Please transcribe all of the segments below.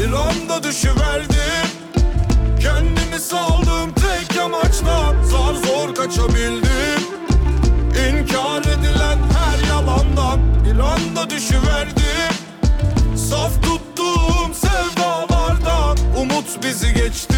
Bir anda düşüverdim, kendimi saldım tek amaçla. Zar zor kaçabildim İnkar edilen her yalandan. Bir anda düşüverdim, saf tuttuğum sevdalardan. Umut bizi geçti,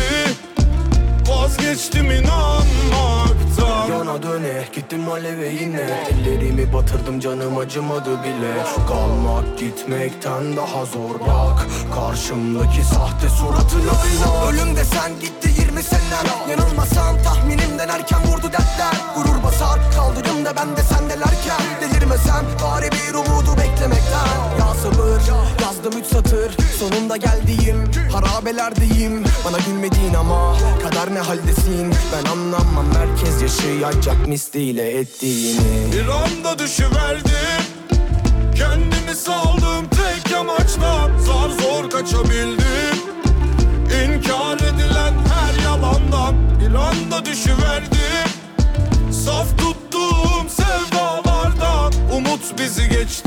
vazgeçtim inanmaktan. Yana döne gittim aleve yine, ellerimi batırdım canım acımadı bile. Kalmak gitmekten daha zor bak, karşımdaki sahte suratına inan. Ölüm desen gitti 20 senem, yanılmasam tahminimden erken vurdu dertler. Gurur basar kaldırımda ben de sendelerken, delirmesem bari bir umudu beklemekten. Ya sabır yazdım 3 satır, sonunda geldiğim harabelerdeyim. Bana gülmediğin ama kader ne haldesin, ben anlamam herkes yaşayacak misliyle ettiğini. Bir anda düşüverdim, kendimi saldım tek amaçla. Zar zor kaçabildim İnkar edilen her yalandan. Bir anda düşüverdim, saf tuttuğum sevdalardan. Umut bizi geçti,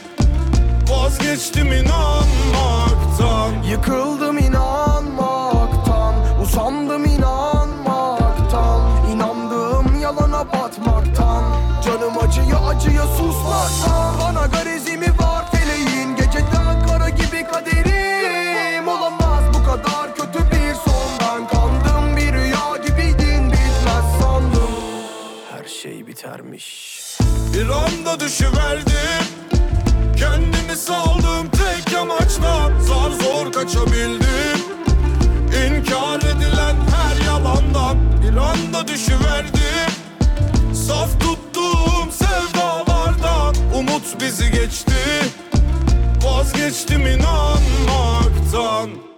vazgeçtim inanmaktan. Yıkıldım inanmaktan, usandım inanmaktan, inandığım yalana batmaktan, canım acıya susmaktan. Bana garezimi var feleğin, geceden kara gibi kaderim. Olamaz bu kadar kötü bir sondan, kandım bir rüya gibiydin bitmez sandım. Her şey bitermiş. Bir anda düşüverdim, kendimi saldım tek amaçla. Zar zor kaçabildim İnkar edilen her yalandan. Bir anda düşüverdim, saf tuttuğum sevdalardan. Umut bizi geçti, vazgeçtim inanmaktan.